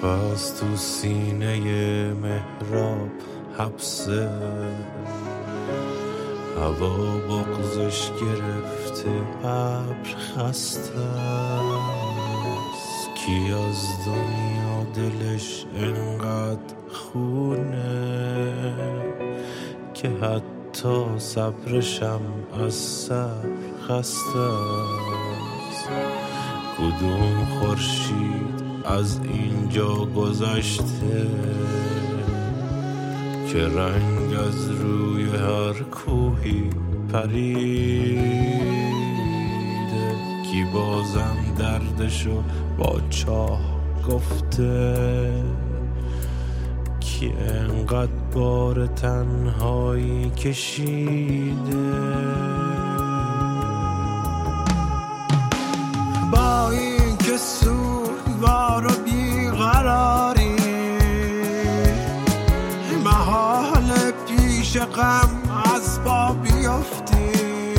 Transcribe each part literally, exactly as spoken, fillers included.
نفس تو سینه محراب حبسه، هوا بغزش گرفته، ابر خسته است. کی از دنیا دلش انقدر خونه که حتی صبرشم از صبر خسته است. کدوم خورشید از اینجا گذشته که رنگ از روی هر کوهی پریده؟ کی بازم دردشو با چاه گفته؟ کی انقدر بار تنهایی کشیده؟ با این که سوگوار و بیقراری، محال پیش غم از پا بیفتی.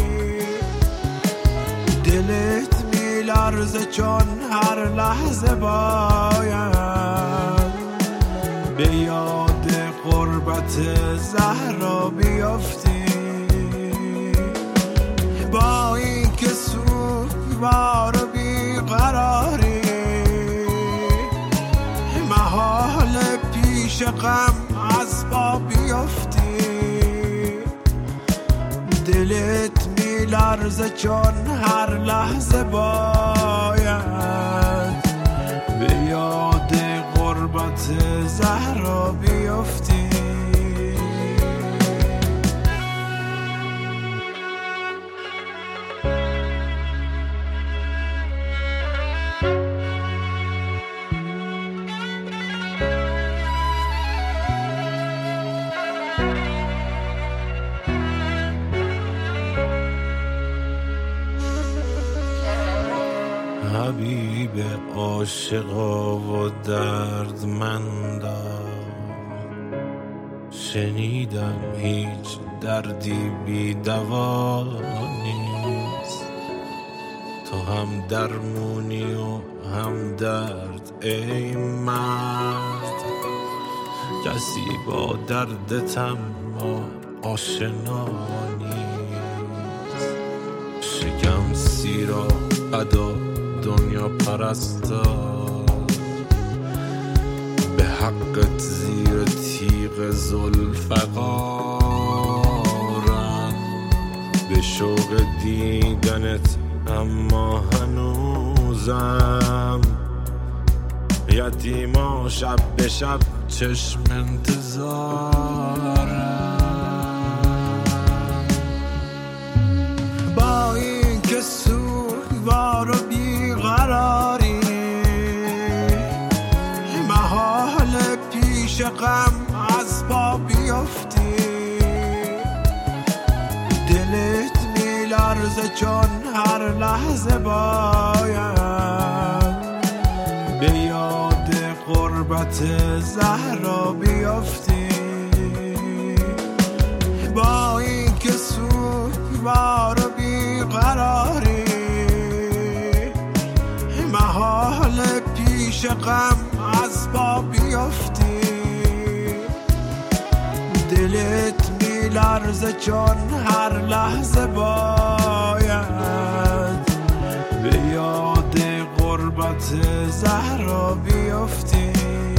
دلت میلرزه چون هر لحظه باید به یاد غربت زهرا بیفتی. با این که سوگوار و بیقراری، محال پیش غم از پا بیفتی. دلت میلرزه چون هر لحظه باید به یاد غربت زهرا بیفتی. حبیب عاشقا و دردمندا، شنیدم هیچ دردی بی دوا نیست. تو هم درمونی و هم درد ای مرد، کسی با دردت اما آشنا نیست. شکم سیرا ادا دنیا پرستار، به حقت زیر تیغ زلفقارم. به شوق دیدنت اما هنوزم یتیما شب به شب چشم انتظارم. با این که سوگوار و بیقراری، محال پیش غم از پا بیفتی. دلت میلرزه چون هر لحظه باید به یاد غربت زهرا بیفتی. با این که سوگوار و بیقراری، محال پیش غم از پا بیفتی. دلت میلرزه چون هر لحظه باید به یاد غربت زهرا بیفتی.